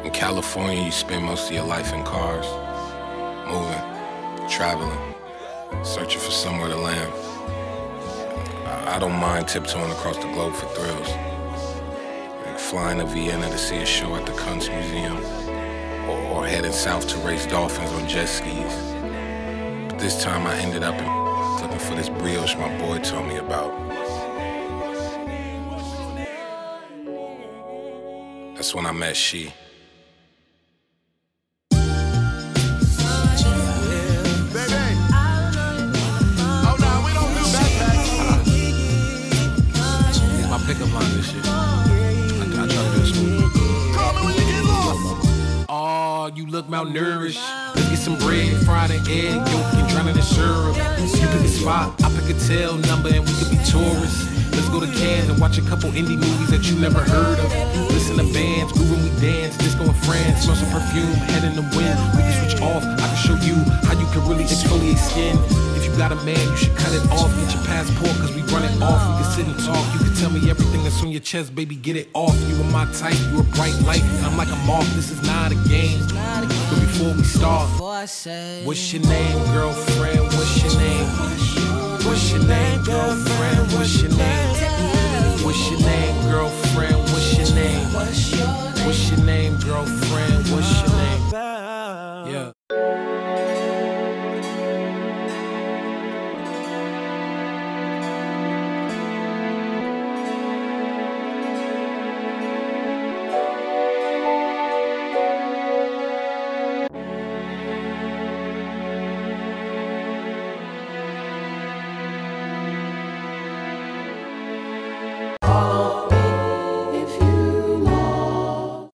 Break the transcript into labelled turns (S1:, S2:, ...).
S1: In California, you spend most of your life in cars, moving, traveling, searching for somewhere to land. I don't mind tiptoeing across the globe for thrills. Like flying to Vienna to see a show at the Kunstmuseum, or heading south to race dolphins on jet skis. But this time I ended up looking for this brioche my boy told me about. That's when I met she. Pickup line this shit. I try to do it smooth. Oh, you look malnourished. Let's get some bread, fried an egg, yolk and drown it in syrup. You pick a spot, I pick a tail number, and we could be tourists. Let's go to Cannes and watch a couple indie movies that you never heard of. Listen to bands, grooving we dance, disco in France, smell some perfume, head in the wind. We can switch off, I can show you how you can really exfoliate skin. If you got a man, you should cut it off. Get your passport, cause we run it off. We can sit and talk, you can tell me everything that's on your chest, baby, get it off. You are my type, you a bright light, and I'm like a moth, this is not a game. But before we start, what's your name, girlfriend, what's your name? What's your name, girlfriend, what's your name? What's your name, girlfriend, what's your name? What's your name, girlfriend, what's your name?